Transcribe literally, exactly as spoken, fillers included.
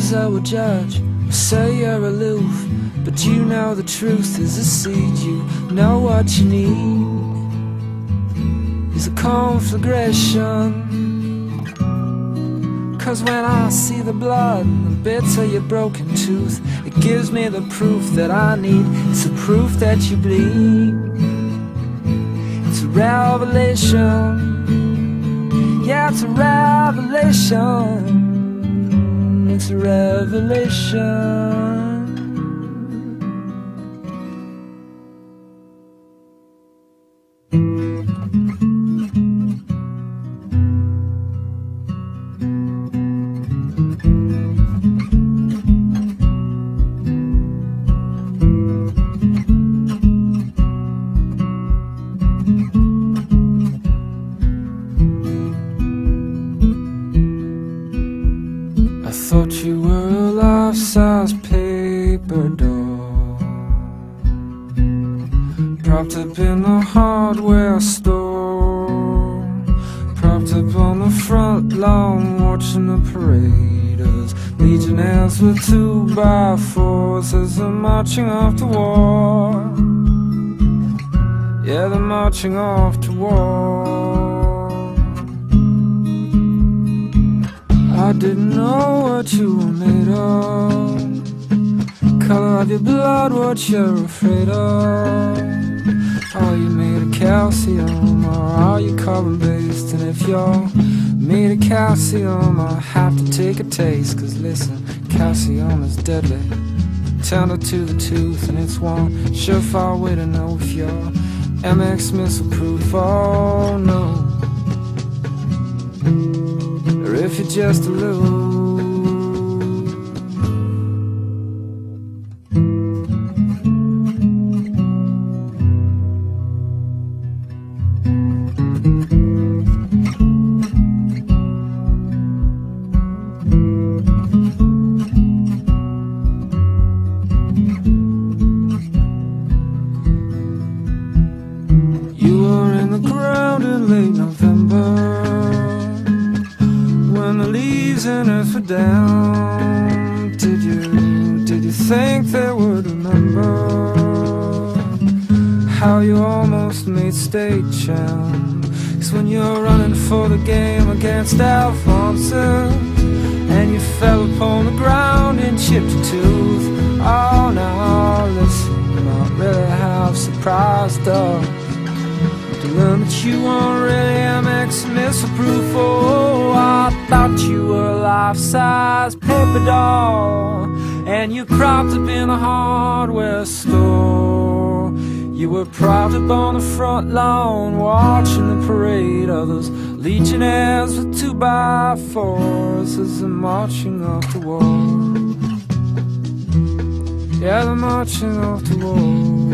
Others I would judge, or say you're aloof, but you know the truth is a seed. You know what you need is a conflagration. Cause when I see the blood and the bits of your broken tooth, it gives me the proof that I need. It's the proof that you bleed. It's a revelation. Yeah, it's a revelation. It's a revelation. I thought you were a life-size paper doll, propped up in the hardware store, propped up on the front lawn, watching the parade of legionnaires with two by fours as they're marching off to war. Yeah, they're marching off to war. I didn't know what you were made of, color of your blood, what you're afraid of. Are you made of calcium or are you carbon-based? And if you're made of calcium, I'll have to take a taste. Cause listen, calcium is deadly, tender to the tooth, and it's one surefire way to know if you're M X missile proof. Oh no, or if you're just a little. You were in the ground in late November, when the leaves and earth were down. Did you, did you think they would remember how you almost made state champ? Cause when you're running for the game against Alphonsus, and you fell upon the ground and chipped a tooth. Oh now listen, you're not really half surprised though, to learn that you weren't really M X missile proof. Oh, I thought you were a life-size paper doll, and you propped up in a hardware store. You were propped up on the front lawn, watching the parade of those legionnaires with two by fours as they're marching off to war. Yeah, they're marching off to war.